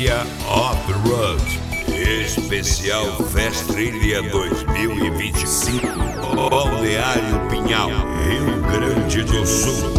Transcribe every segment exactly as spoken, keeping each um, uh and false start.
Bahia Off-Road. Especial Festrilha dois mil e vinte e cinco. Balneário Pinhal, Rio Grande do Sul.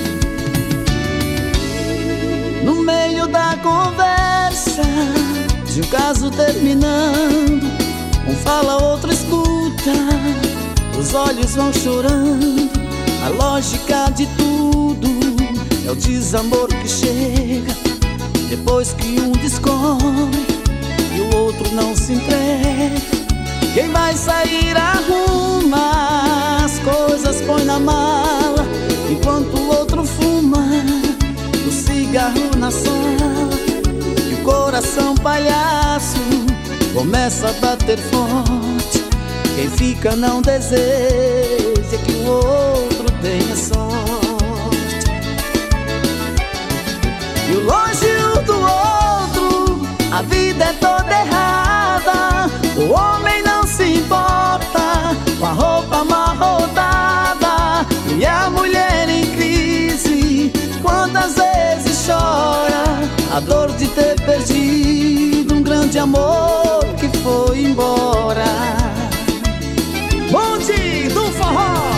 No meio da conversa, de um caso terminando, um fala, outro escuta, os olhos vão chorando. A lógica de tudo é o desamor que chega depois que um descobre e o outro não se entrega. Quem vai sair arruma as coisas, põe na mala, enquanto o outro fuma o cigarro na sala. E o coração palhaço começa a bater forte. Quem fica não deseja que o outro tenha sorte. E o longe do outro, a vida é toda errada. O homem não se importa com a roupa amarrotada, e a mulher em crise quantas vezes chora a dor de ter perdido um grande amor que foi embora. Bonde do forró.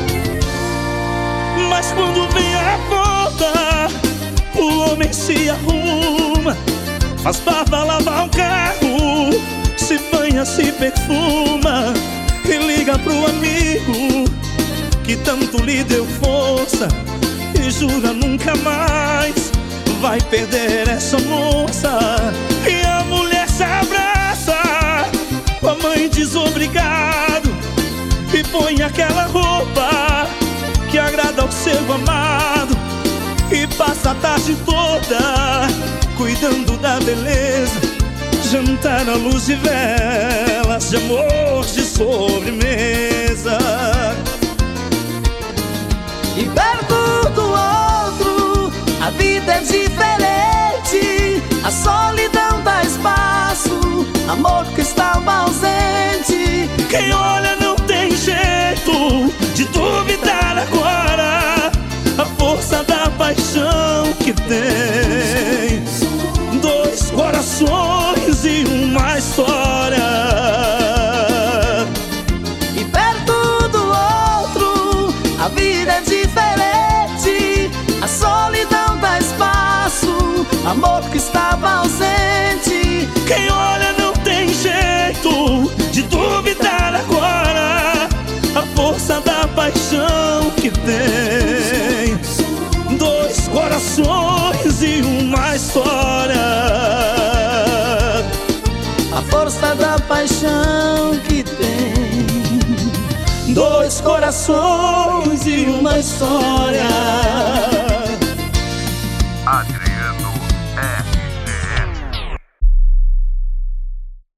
Mas quando vem a volta, o homem se arruma, faz barba, lavar o carro, se banha, se perfuma e liga pro amigo que tanto lhe deu força e jura nunca mais vai perder essa moça. E a mulher se abraça com a mãe desobrigado e põe aquela roupa que agrada ao seu amado, e passa a tarde toda cuidando da beleza, jantar à luz de velas, de amor, de sobremesa. E perto do outro a vida é diferente, a solidão dá espaço, amor que estava ausente. Quem olha não tem jeito de duvidar agora a força da paixão que tem. Dois corações e uma história. E perto do outro a vida é diferente, a solidão dá espaço, amor que estava ausente. Quem olha não tem jeito de duvidar agora a força da paixão que tem. Dois corações e uma história. A força da paixão que tem. Dois corações e uma história.